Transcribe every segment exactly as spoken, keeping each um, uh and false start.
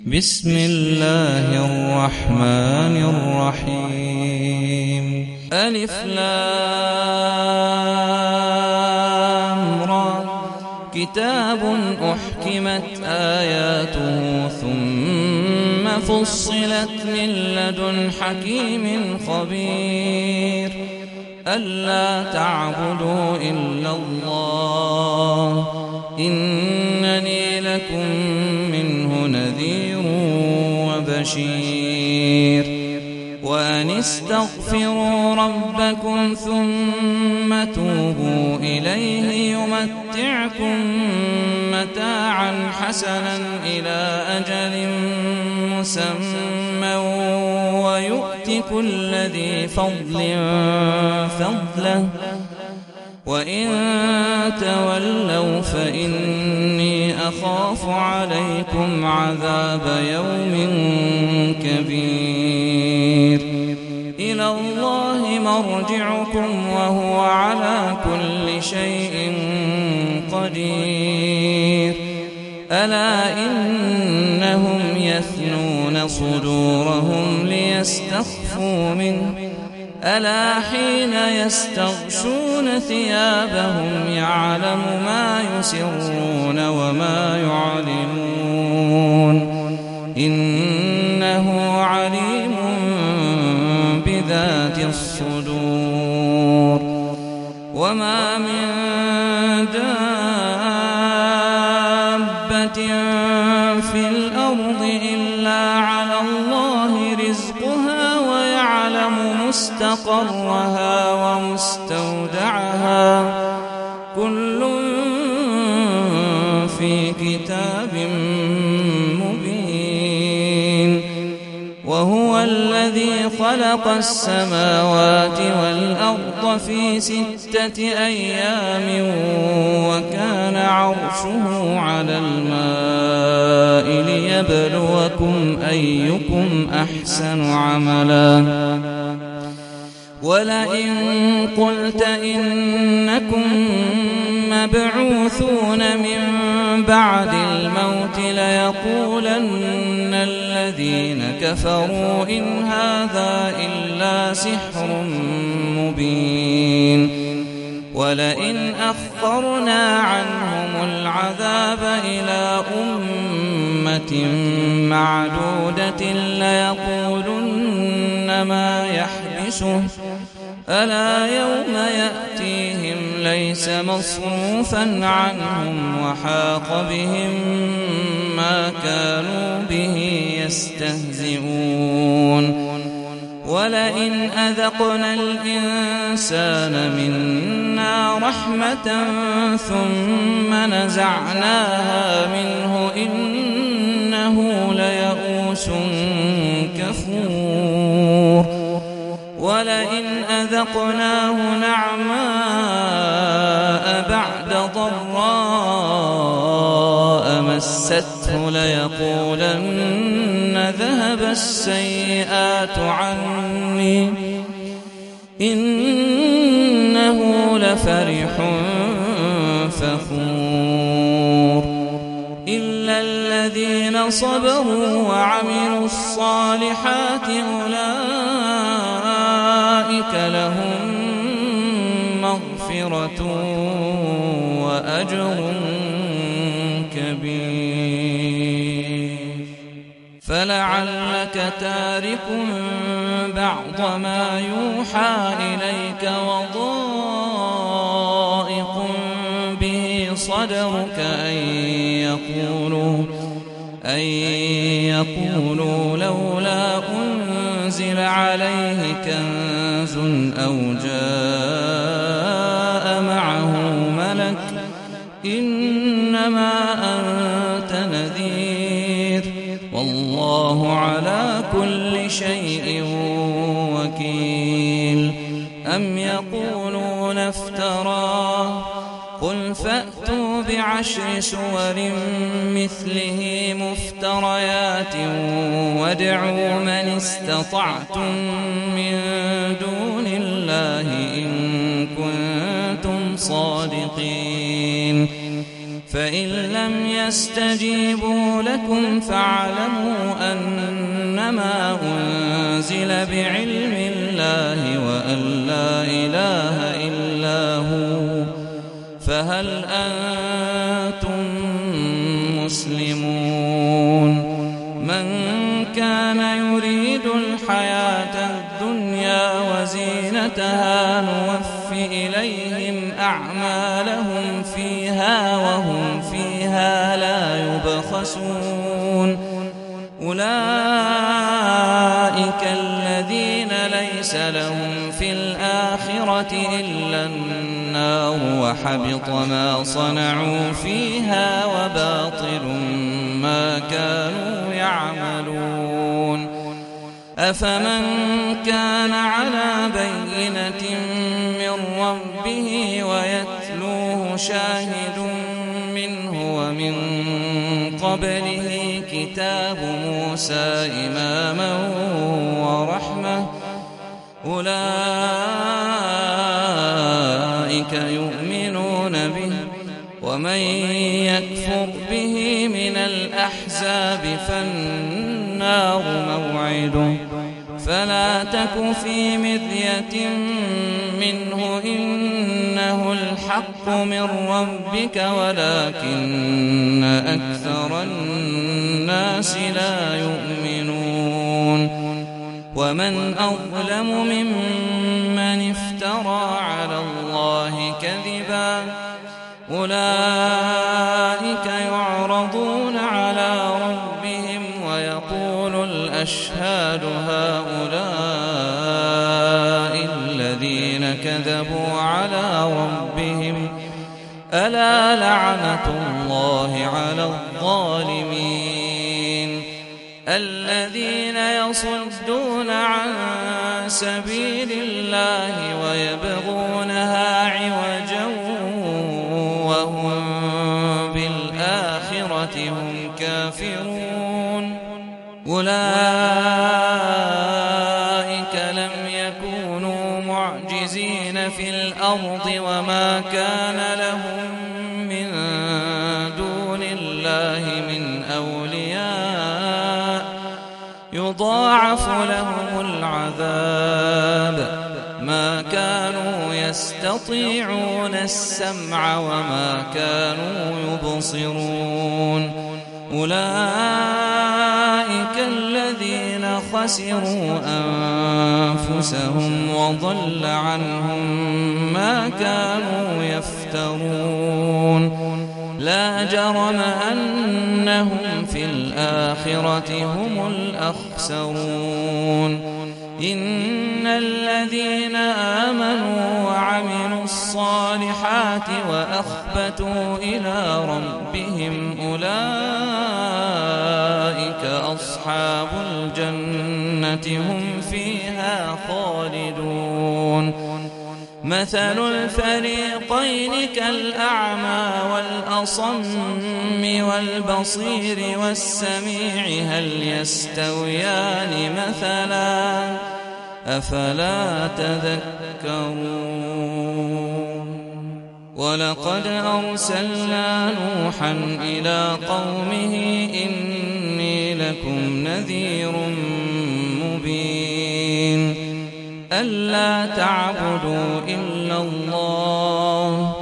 بسم الله الرحمن الرحيم. ألف لام را. كتاب أحكمت آياته ثم فصلت من لدن حكيم خبير. ألا تعبدوا إلا الله إنني لكم منه نذير وبشير. وأن استغفروا ربكم ثم توبوا إليه يمتعكم متاعا حسنا إلى أجل مسمى ويؤت كل ذي فضل فضله وإن تولوا فإني أخاف عليكم عذاب يوم كبير. إلى الله مرجعكم وهو على كل شيء قدير. ألا إنهم يثنون صدورهم ليستخفوا منه ألا حين يستغشون ثيابهم يعلم ما يسرون وما يعلنون إنه عليم بذات الصدور. وما من دابة في الأرض إلا على الله رزقها ويعلم مستقرها ومستودعها كل في كتاب مبين. وهو الذي خلق السماوات والأرض في ستة أيام وكان عرشه على الماء ليبلوكم أيكم أحسن عملا. ولئن قلت إنكم مبعوثون من بعد الموت ليقولن الذين كفروا إن هذا إلا سحر مبين. ولئن أخرنا عنهم العذاب إلى أمة معدودة ليقولن ما يحبسه ألا يوم يأتيهم ليس مصروفا عنهم وحاق بهم ما كانوا به يستهزئون. ولئن أذقنا الإنسان منا رحمة ثم نزعناها منه إنه ليئوس كفور. ولئن أذقناه نعماء بعد ضراء مسته ليقولن ذهب السيئات عني إنه لفرح فخور. إلا الذين صبروا وعملوا الصالحات أولئك لهم مغفرة وأجر كبير. فلعلك تارك بعض ما يوحى إليك وضائق به صدرك أن يقولوا أن يقولوا لولا أنزل عليه كنز أو جاء معه ملك إنما أنت نذير والله على كل شيء وكيل. أم يقولون افتراه قل فأتوا بعشر سور مثله مفتريات وادعوا من استطعتم من دون الله إن كنتم صادقين. فإن لم يستجيبوا لكم فاعلموا أنما أنزل بعلم الله وأن لا إله إلا هو فهل أنتم مسلمون من كان يريد الحياة الدنيا وزينتها نوف إليهم أعمالهم فيها وهم فيها لا يبخسون أولئك الذين ليس لهم في الآخرة إلا النار وحبط ما صنعوا فيها وباطل ما كانوا يعملون أفمن كان على بينة من ربه ويتلوه شاهد منه ومن قبله كتاب موسى إماما ورحمة أولئك يؤمنون به ومن يكفر به من الأحزاب فالنار موعده فلا تك في مرية منه إنه الحق من ربك ولكن أكثر الناس لا يؤمنون ومن أظلم ممن افترى على الله كذبا أولئك يعرضون على ربهم ويقول الأشهاد هؤلاء الذين كذبوا على ربهم ألا لعنة الله على الظالمين الذين يصدون عن سبيل الله ويبغونها عوجا وهم بالآخرة هم كافرون أولئك لم يكونوا معجزين في الأرض وما كان لهم من دون الله من أولياء يضاعف لهم العذاب ما كانوا يستطيعون السمع وما كانوا يبصرون أولئك الذين خسروا أنفسهم وضل عنهم ما كانوا يفترون لا جرم أنهم في الآخرة هم الأخسرون إن الذين آمنوا وعملوا الصالحات وأخبتوا إلى ربهم أولئك أصحاب الجنة هم فيها خالدون مثل الفريقين كالأعمى والأصم والبصير والسميع هل يستويان مثلا أفلا تذكرون ولقد أرسلنا نوحا إلى قومه إني لكم نذير مبين ألا تعبدوا إلا الله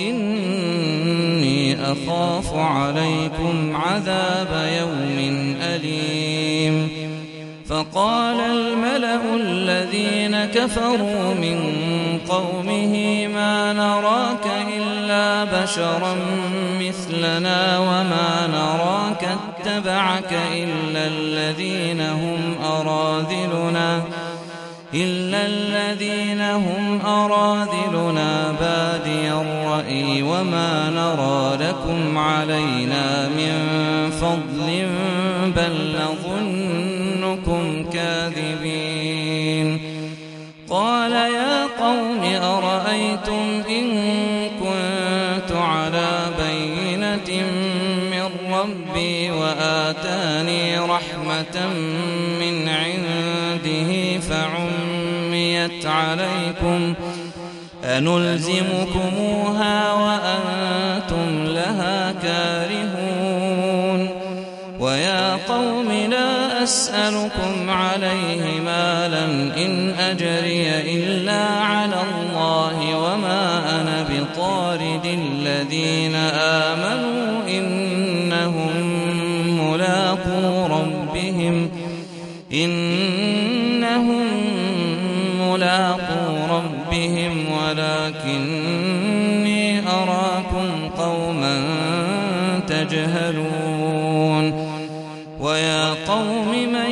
إني أخاف عليكم عذاب يوم أليم فقال الملأ الذين كفروا من قومه ما نراك إلا بشرا مثلنا وما نراك اتبعك إلا الذين هم أراذلنا إلا الذين هم أراذلنا بادي الرأي وما نرى لكم علينا من فضل بل نظنكم كاذبين قال يا قوم أرأيتم إن كنت على بينة من ربي وآتاني رحمة من عنده فعميت عليكم أنلزمكموها وأنتم لها كارهون ويا قوم لا أسألكم عليه مالا إن أجري إلا على الله وما أنا بطارد الذين آمنوا إنهم ملاقو ربهم إنهم ملاقو ربهم ولكني أراكم قوما تجهلون ويا قوم من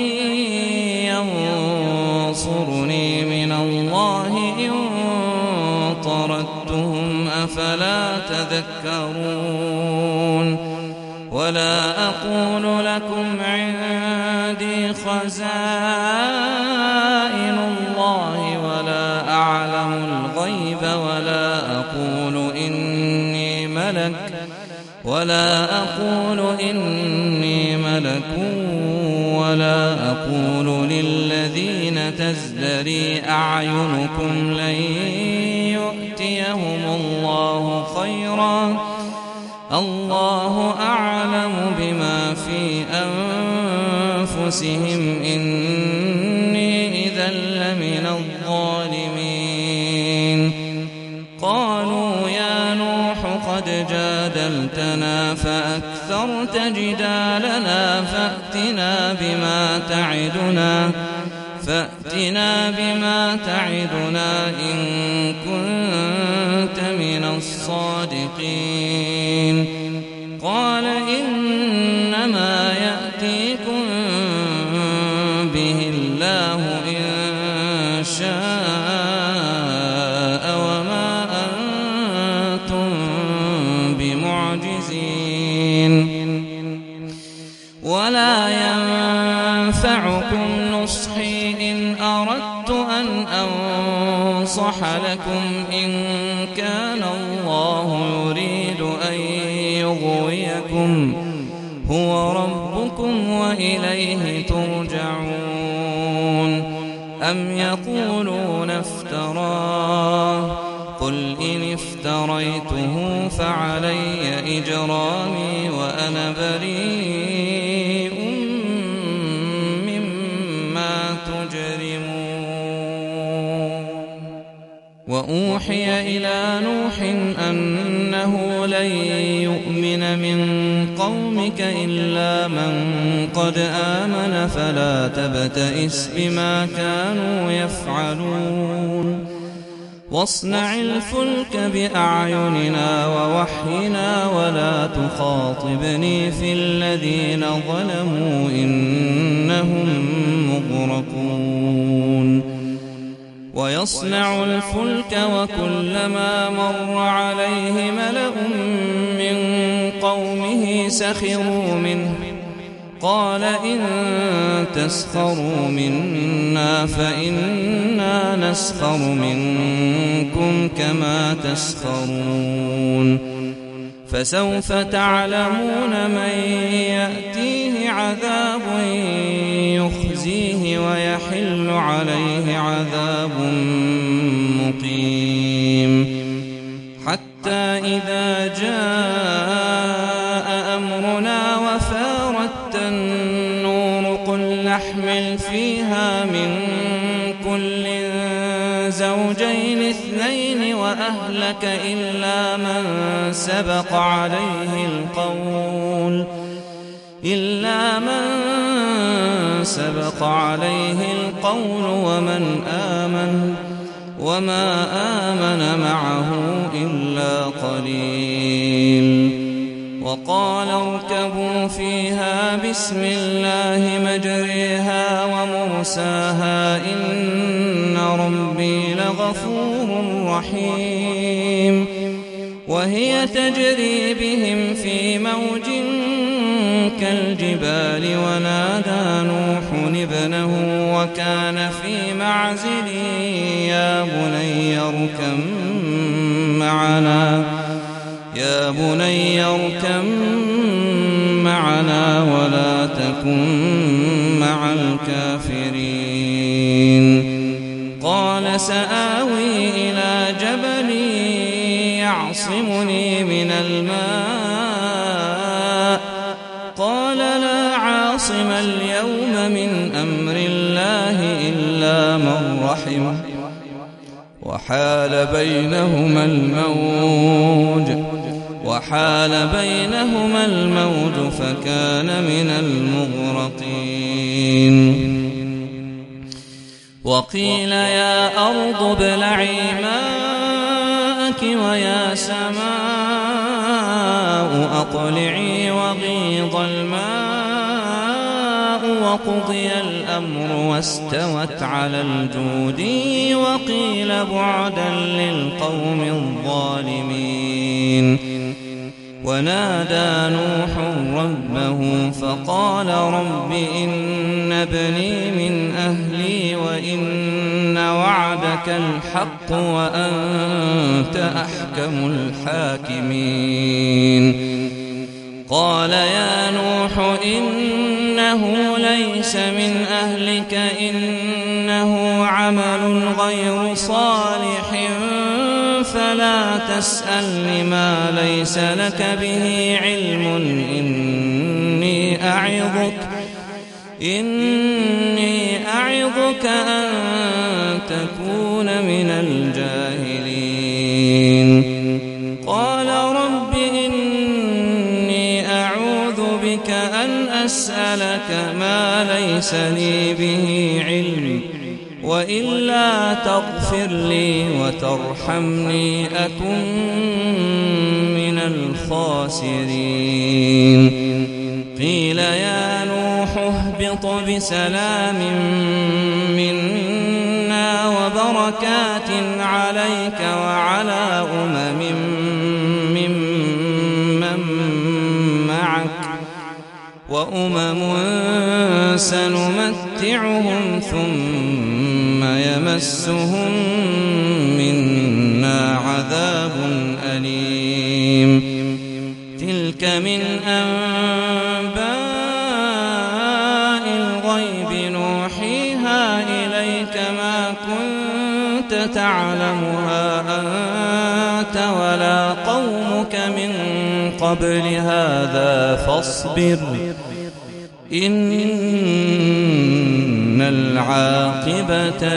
ينصرني من الله إن طردتهم أفلا تذكرون ولا أقول لكم عندي خزائن الله ولا أعلم الغيب ولا أقول إني ملك ولا أقول إني ملك ولا أقول للذين تزدري أعينكم لن يؤتيهم الله خيرا الله أعلم بما في أنفسهم إني إذا لمن الظالمين قالوا يا نوح قد جادلتنا فأكثرت جدالنا فأتنا بما تعدنا فأتنا بما تعدنا إن كنت من الصادقين قال إنما يأتيكم به الله إن شاء وما أنتم بمعجزين ولا ينفعكم نصحي إن أردت أن أنصح لكم إن كان الله يريد أن يغويكم هو ربكم وإليه ترجعون أم يقولون افتراه قل إن افتريته فعلي إجرامي وأنا بريء وأوحي إلى نوح أنه لن يؤمن من قومك إلا من قد آمن فلا تبتئس بما كانوا يفعلون واصنع الفلك بأعيننا ووحينا ولا تخاطبني في الذين ظلموا إنهم مغرقون ويصنع الفلك وكلما مر عليه ملأ من قومه سخروا منه قال إن تسخروا منا فإنا نسخر منكم كما تسخرون فسوف تعلمون من يأتيه عذاب يخزيه ويحل عليه عذاب مقيم حتى إذا جاء أمرنا وفارت النور قل نحمل فيها من كل زوجين اثنين وأهلك إلا من سبق عليه القول إلا من سبق عليه القول ومن آمن وما آمن معه إلا قليل وقال اركبوا فيها بسم الله مجريها ومرساها إن ربي لغفور رحيم وهي تجري بهم في موج كالجبال ونادى نوح ابنه وكان في معزل يا بني اركب معنا يا بني اركب معنا ولا تكن مع الكافرين قال سآوي إلى جبل الماء قال لا عاصم اليوم من أمر الله إلا من رحمه وحال بينهما الموج وحال بينهما الموج فكان من المغرقين وقيل يا أرض ابلعي ماءك ويا سماء أقلعي وغيض الماء وقضي الأمر واستوت على الجود وقيل بعدا للقوم الظالمين ونادى نوح ربه فقال رب إن ابني من أهلي وإن وعدك الحق وأنت أحكم الحاكمين قال يا نوح إنه ليس من أهلك إنه عمل غير صالح فلا تسألني ما ليس لك به علم إني أعظك إني أعظك أن تكون من الجاهلين قال رب إني أعوذ بك أن أسألك ما ليس لي به علم وإلا تغفر لي وترحمني أكن من الخاسرين قيل يا نوح اهبط بسلام منا وبركات عليك وعلى أمم ممن معك وأمم سنمتعهم ثم يمسهم منا عذاب أليم تلك من أنباء الغيب نوحيها إليك ما كنت تعلمها أنت ولا قومك من قبل هذا فاصبر إن العاقبة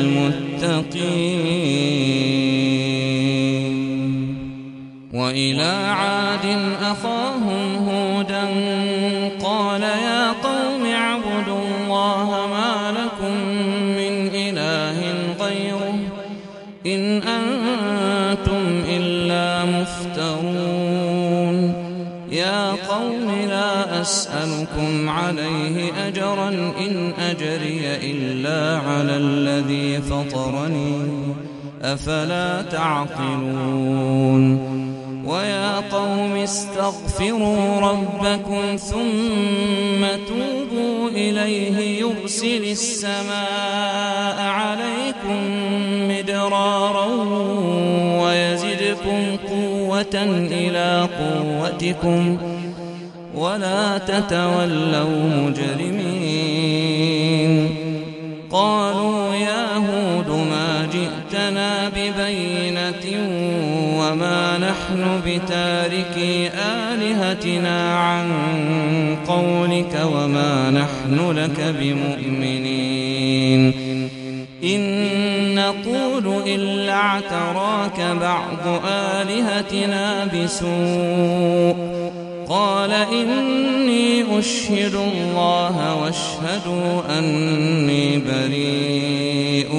للمتقين وإلى عاد أخاهم هودا قال يا قوم اعبدوا الله ما لكم من إله غيره إن أنتم إلا مفترون يا قوم لا أسألكم عليه أجرا إن أجري إلا على الذي فطرني أفلا تعقلون ويا قوم استغفروا ربكم ثم توبوا إليه يرسل السماء عليكم مدرارا ويزدكم قوة إلى قوتكم ولا تتولوا مجرمين قالوا يا هود ما جئتنا ببينة وما نحن بتاركي آلهتنا عن قولك وما نحن لك بمؤمنين إن نقول إلا اعتراك بعض آلهتنا بسوء قال إني أشهد الله واشهدوا أني بريء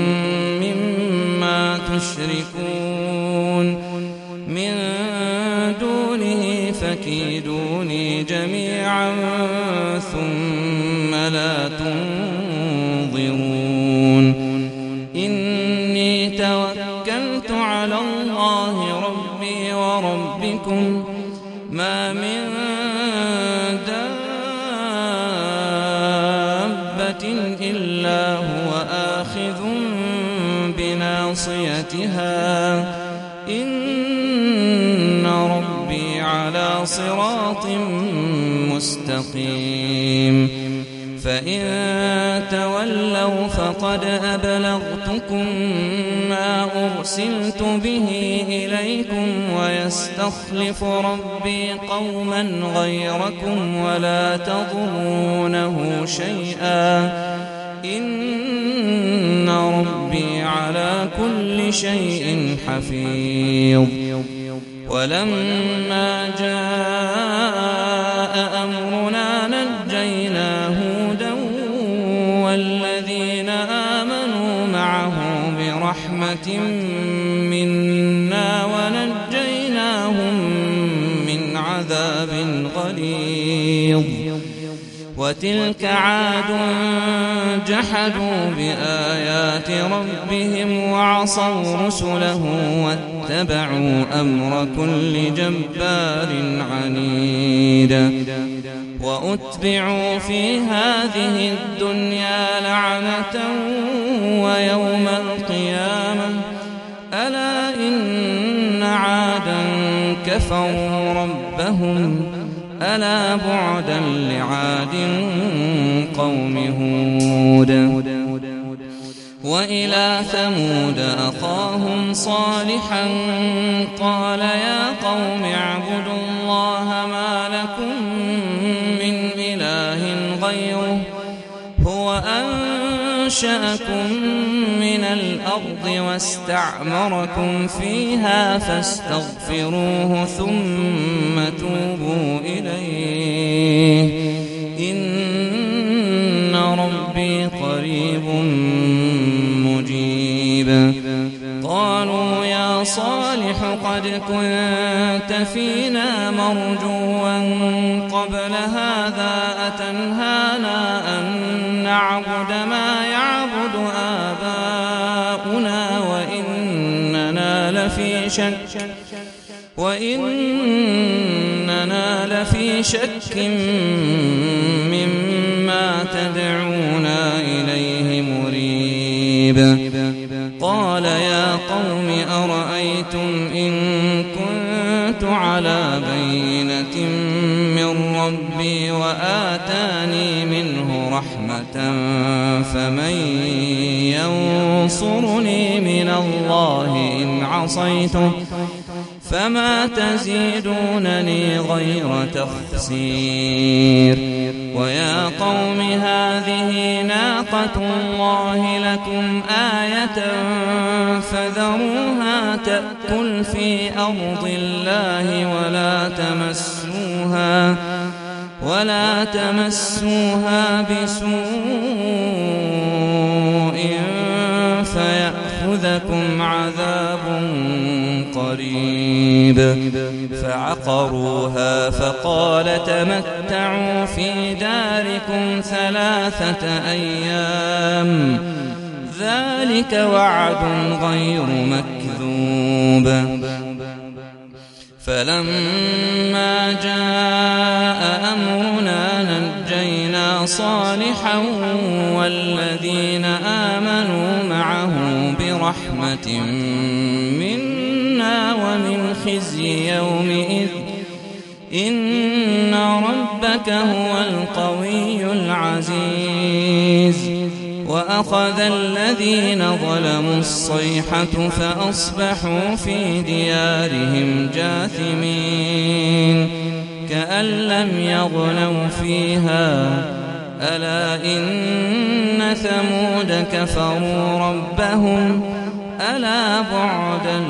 مما تشركون من دونه فكيدوني جميعا ثم لا تنظرون إني توكلت على الله ربي وربكم ما من دابة إلا هو آخذ بناصيتها إن ربي على صراط مستقيم فإن تولوا فقد أبلغتكم ما أرسلت به إليكم ويستخلف ربي قوما غيركم ولا تضرونه شيئا إن ربي على كل شيء حفيظ. ولما جاء أمرنا نجينا هودا والذين آمنوا معه برحمة منا ونجيناهم من عذاب غليظ. وتلك عاد جحدوا بآيات ربهم وعصوا رسله واتبعوا أمر كل جبار عنيد. وأتبعوا في هذه الدنيا لعنة ويوم القيامة ألا إن عادا كفروا ربهم ألا بعدا لعاد قوم هود. وإلى ثمود أخاهم صالحا قال يا قوم اعبدوا الله ما لكم من إله غيره هو أنشأكم من الأرض واستعمركم فيها فاستغفروه ثم توبوا إليه إن ربي قريب مجيب. قالوا يا صالح قد كنت فينا مرجوا قبل هذا أتنهانا أن نعبد ما يعبد آباؤنا وإننا لفي شك وإننا لفي شك مما تدعونا إليه مريب. قال يا قوم أرأيتم إن كنت على بينة من ربي وآتاني منه رحمة فمن ينصرني من الله إن عصيته فما تزيدونني غير تخسير. ويا قوم هذه ناقة الله لكم آية فذروها تأكل في أرض الله ولا تمسوها ولا تمسوها بسوء فيأخذكم عذاب قريب. فعقروها فقال تمتعوا في داركم ثلاثة أيام ذلك وعد غير مكذوب. فلما جاء أمرنا نجينا صالحا والذين آمنوا معه برحمة منا ومن خزي يومئذ إن ربك هو القوي العزيز. وأخذ الذين ظلموا الصيحة فأصبحوا في ديارهم جاثمين كأن لم يغنوا فيها ألا إن ثمود كفروا ربهم ألا بعدا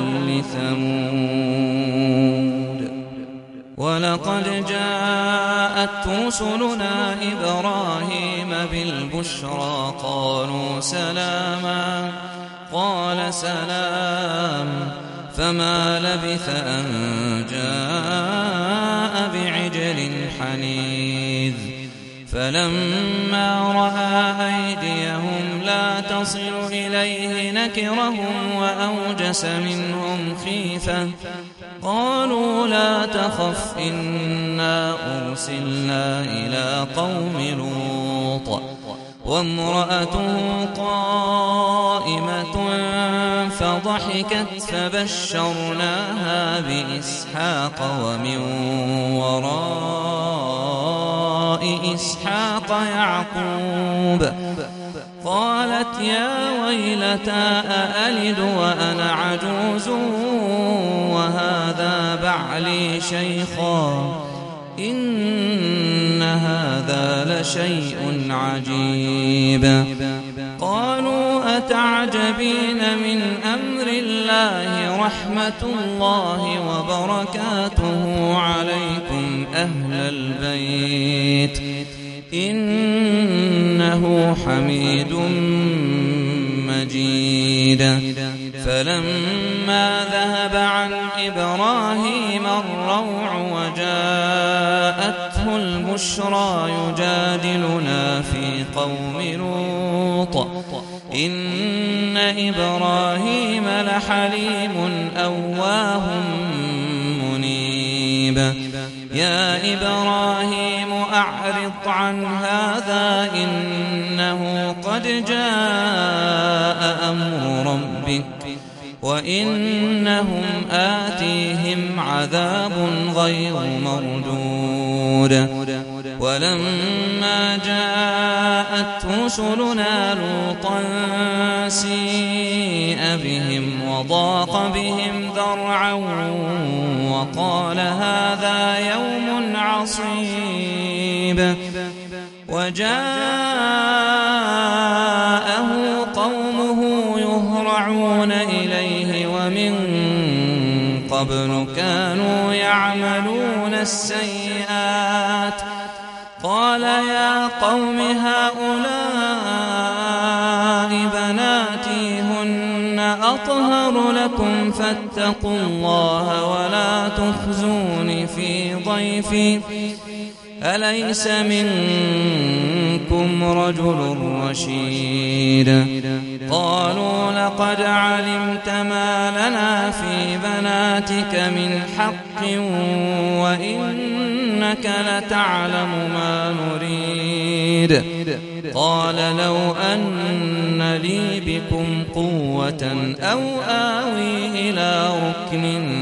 لثمود. ولقد جاءت رسلنا إبراهيم بالبشرى قالوا سلاما قال سلام فما لبث أن جاء بعجل حنيذ. فلما رأى أيديهم لا تصل إليه نكرهم وأوجس منهم خيفة قالوا لا تخف إنا أرسلنا إلى قوم لوط وامرأته قائمة فضحكت فبشرناها بإسحاق ومن وراء إسحاق يعقوب قالت يا ويلتى أألد وأنا عجوز وهذا بعلي شيخا إن هذا لشيء عجيب قالوا أتعجبين من أمر الله رحمة الله وبركاته عليكم أهل البيت إنه حميد مجيد فلما ذهب عن إبراهيم الروع وجاءته البشرى يجادلنا في قوم لوط إن إبراهيم لحليم أواه منيب يا إبراهيم أعرض عن هذا إنه قد جاء أمر ربك وإنهم آتيهم عذاب غير مردود ولما جاءت رسلنا لوطا سيء بهم وضاق بهم ذرعا وقال هذا يوم عصيب وجاءه قومه يهرعون إليه ومن قبل كانوا يعملون السيئات قال يا قوم هؤلاء بناتي هن أطهر لكم فاتقوا الله ولا تخزوني في ضيفي أليس منكم رجل رشيد قالوا لقد علمت ما لنا في بناتك من حق وإنك لتعلم ما نريد قال لو أن لي بكم قوة أو آوي إلى ركن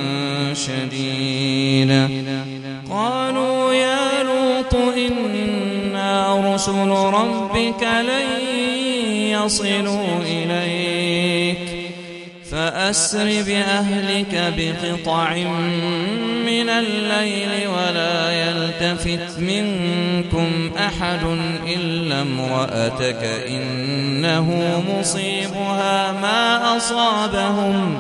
شديد قالوا يا لوط إنا رسل ربك لن يصلوا إليك فأسر بأهلك بقطع من الليل ولا يلتفت منكم أحد إلا امرأتك إنه مصيبها ما أصابهم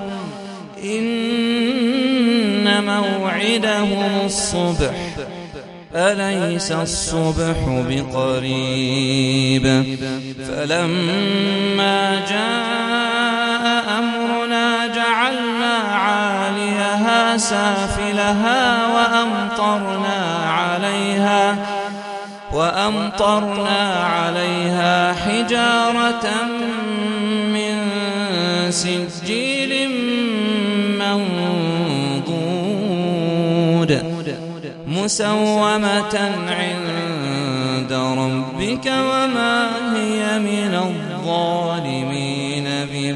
إن موعدهم الصبح أليس الصبح بقريب فلما جاء أمرنا جعلنا عاليها سافلها وأمطرنا عليها وأمطرنا عليها حجارة من سجيل منضود مسومة عند ربك وما هي من الظالمين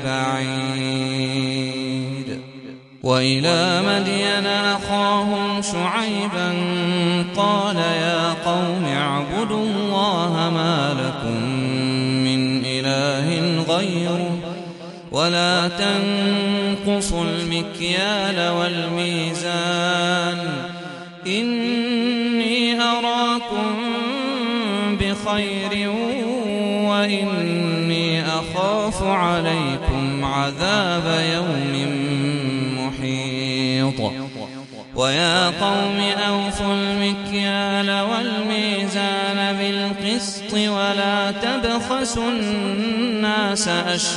ببعيد وإلى مدين أخاهم شعيبا قال يا قوم اعبدوا الله ما لكم من إله غيره ولا تنقصوا المكيال والميزان إني أراكم بخير وإني أخاف عليكم عذاب يوم محيط ويا قوم أوفوا المكيال والميزان بالقسط ولا تبخسوا الناس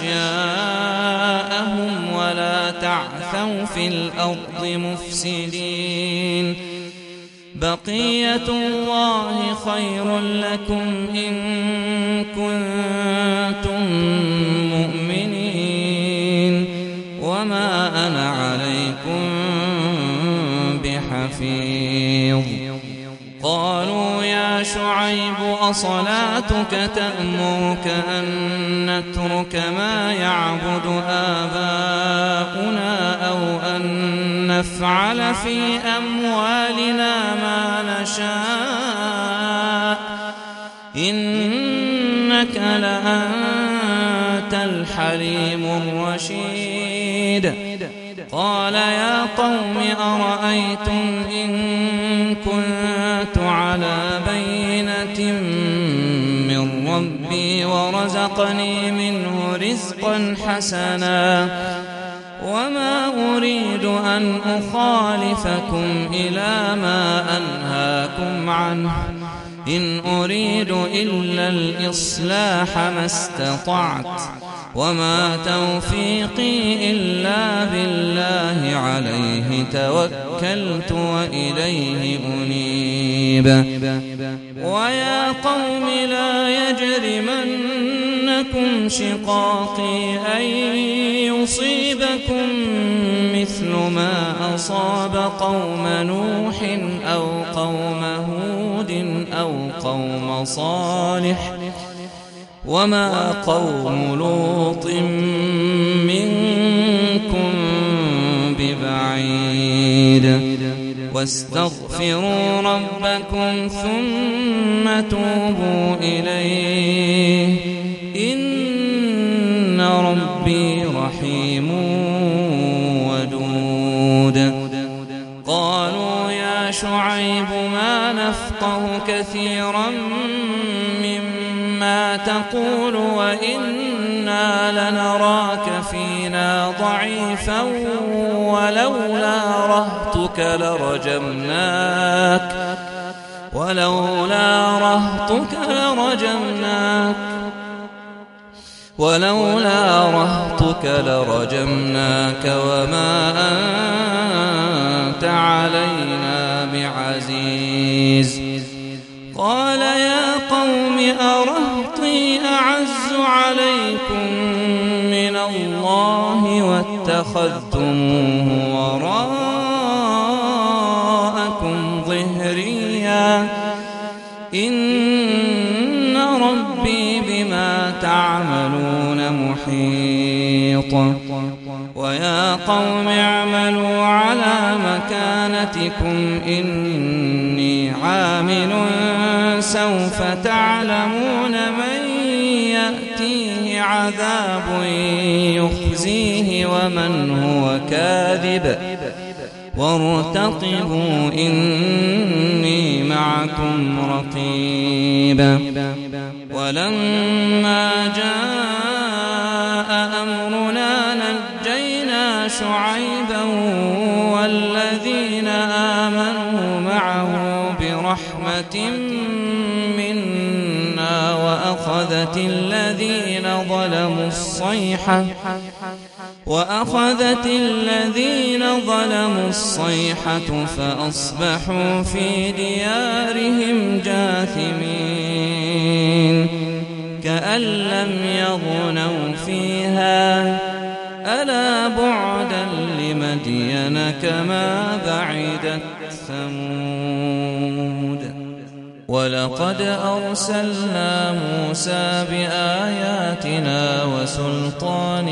أشياءهم ولا تعثوا في الأرض مفسدين بقية الله خير لكم إن كنتم مؤمنين وما أنا عليكم بحفيظ قالوا يا شعيب أصلاتك تأمرك أن نترك ما يعبد آباؤنا أو أن نفعل في أموالنا ما نشاء إنك لأنت الحليم الرشيد قال يا قوم أرأيتم إن كنت على بينة من ربي ورزقني منه رزقا حسنا وما أريد أن أخالفكم إلى ما أنهاكم عنه إن أريد إلا الإصلاح ما استطعت وما توفيقي إلا بالله عليه توكلت وإليه أنيب ويا قوم لا يجرمنكم شقاقي أن يصيبكم مثل ما أصاب قوم نوح أو قوم هود أو قوم صالح وما قوم لوط منكم ببعيد واستغفروا ربكم ثم توبوا إليه إن ربي رحيم ودود قالوا يا شعيب ما نفقه كثيرا مما تقول وإنا لنراك فينا ضعيفا ولولا رهطك لرجمناك ولولا رهطك لرجمناك ولولا رهطك لرجمناك وما أنت علينا بعزيز قال يا قوم أرهطي أعز عليكم من الله واتخذتموه وراءكم ظهريا إن ربي بما تعملون محيط ويا قوم اعملوا على مكانتكم إني عامل سوف تعلمون من يأتيه عذاب يخزيه ومن هو كاذب وارتقبوا إني معكم رقيب ولما جاء أمرنا نجينا شعيبا والذين آمنوا معه برحمة منا وأخذت الذين ظلموا الصيحة وأخذت الذين ظلموا الصيحة فأصبحوا في ديارهم جاثمين كأن لم يغنوا فيها ألا بعدا لمدين كما بعدت ثمود ولقد أرسلنا موسى بآياتنا وسلطان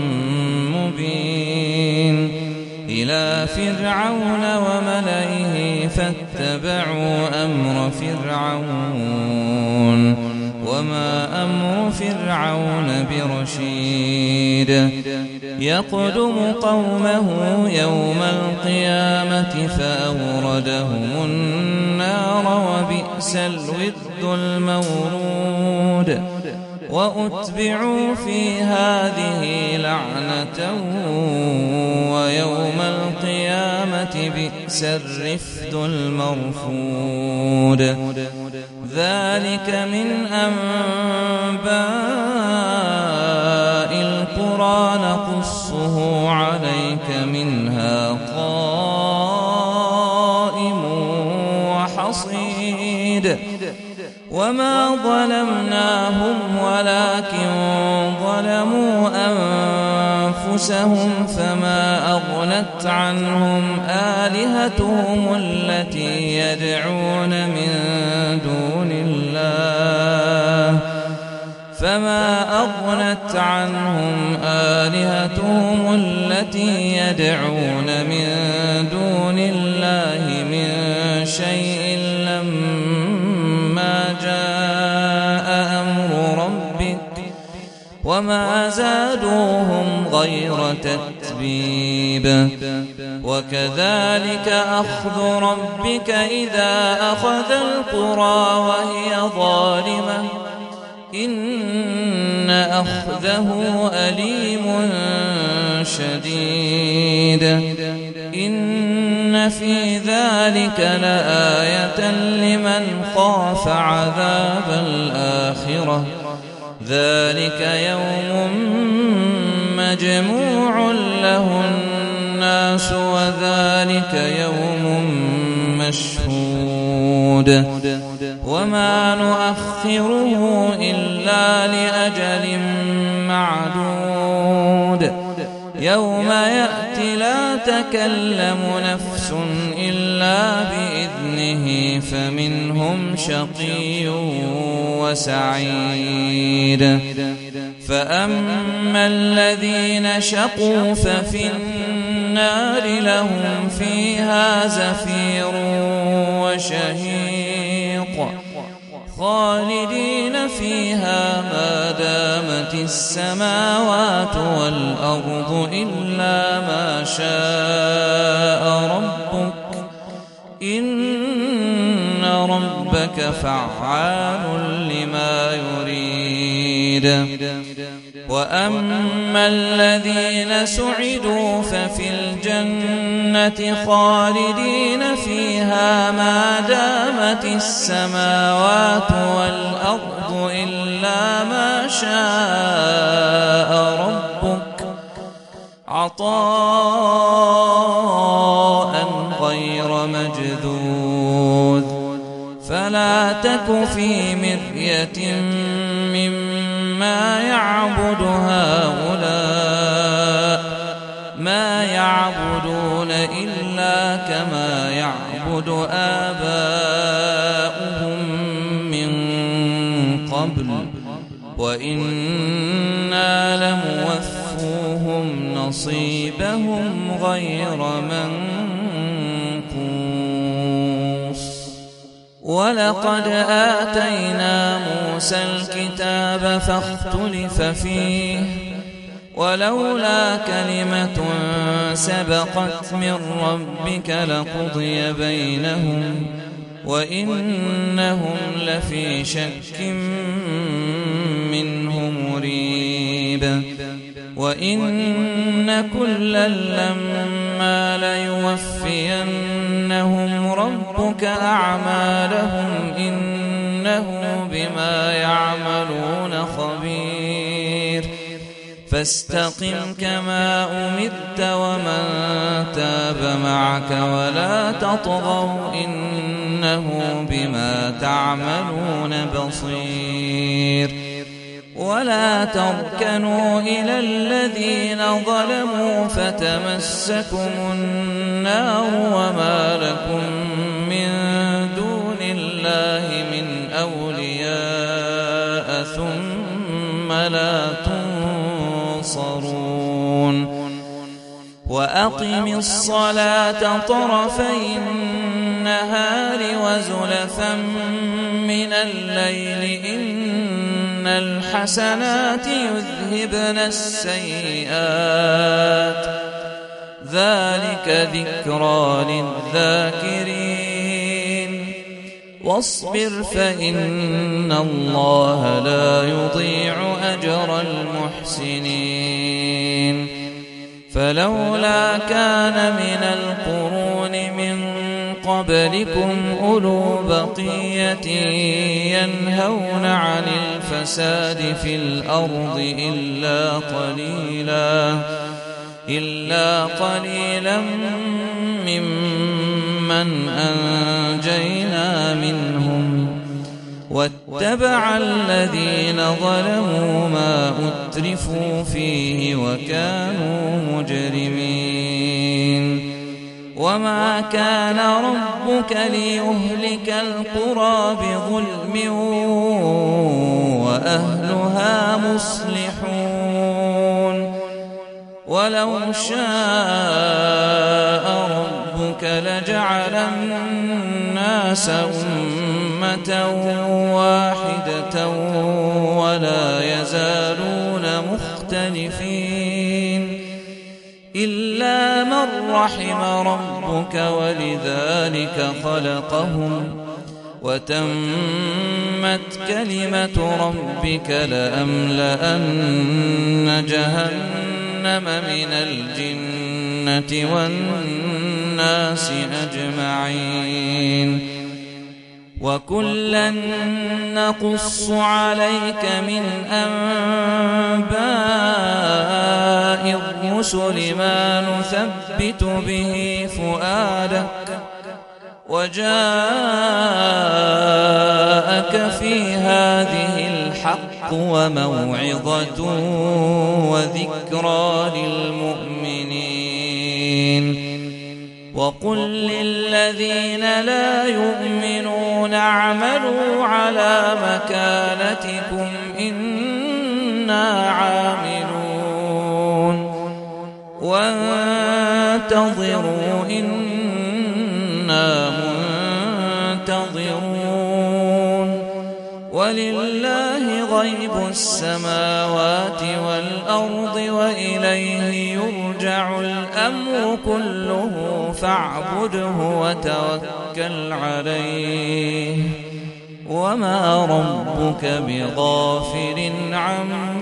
مبين إلى فرعون وملئه فاتبعوا أمر فرعون وما أمر فرعون برشيد يقدم قومه يوم القيامة فأوردهم النار وبئس الورد المورود وأتبعوا في هذه لعنة ويوم القيامة بئس الرفد المرفود ذلك من أنباء القرى نقصه عليك منها قائم وحصيد وما ظلمناهم ولكن ظلموا أنفسهم فما أغنت عنهم آلهتهم التي يدعون من دون الله فما أغنت عنهم آلهتهم التي يدعون من دون الله من شيء لما جاء ربك وما زادوهم غير تتبيب وكذلك أخذ ربك إذا أخذ القرى وهي ظالمة إن أخذه أليم شديد إن في ذلك لآية لمن خاف عذاب الآخرة ذلك يوم مجموع له الناس وذلك يوم مشهود وما نؤخره إلا لأجل معدود يوم يأتي لا تكلم نفس إلا بإذنه فمنهم شقي وسعيد فأما الذين شقوا ففي النار لهم فيها زفير وشهيق خالدين فيها ما دامت السماوات والأرض إلا ما شاء ربك إن ربك فعال لما يريد وأما الذين سعدوا ففي الجنة خالدين فيها ما دامت السماوات والأرض إلا ما شاء ربك عطاء غير مجذوذ فلا تك في مرية مما يعبد هؤلاء ما يعبدون إلا كما يعبد آباؤهم من قبل وإنا لموفوهم نصيبهم غير منقوص ولقد آتينا موسى الكتاب فاختلف فيه ولولا كلمة سبقت من ربك لقضي بينهم وإنهم لفي شك منه مريب وإن كلا لما ليوفينهم ربك أعمالهم إنه بما يعملون خبير فاستقم كما أمرت ومن تاب معك ولا تطغوا إنه بما تعملون بصير ولا تركنوا إلى الذين ظلموا فتمسكم النار وما لكم من دون الله من أولياء ثم لا تنصرون وأقم الصلاة طرفي النهار وزلفا من الليل إن الحسنات يذهبن السيئات ذلك ذكرى للذاكرين واصبر فإن الله لا يضيع أجر المحسنين فلولا كان من القرون من قبلكم أولو بقية ينهون عن الفساد في الأرض إلا قليلا إلا قليلا ممن أنجينا منهم واتبع الذين ظلموا ما أترفوا فيه وكانوا مجرمين وما كان ربك ليهلك القرى بظلم وأهلها مصلحون ولو شاء ربك لجعل الناس أمة أمة واحدة ولا يزالون مختلفين إلا من رحم ربك ولذلك خلقهم وتمت كلمة ربك لأملأن جهنم من الجنة والناس أجمعين وكلا نقص عليك من أنباء الرسل ما نثبت به فؤادك وجاءك في هذه الحق وموعظة وذكرى للمؤمنين وقل للذين لا يؤمنون اعملوا على مكانتكم إنا عاملون وانتظروا إنا منتظرون ولله غيب السماوات والأرض وإليه يرجع الأمر كله فاعبده وتوكل عليه وما ربك بغافل عما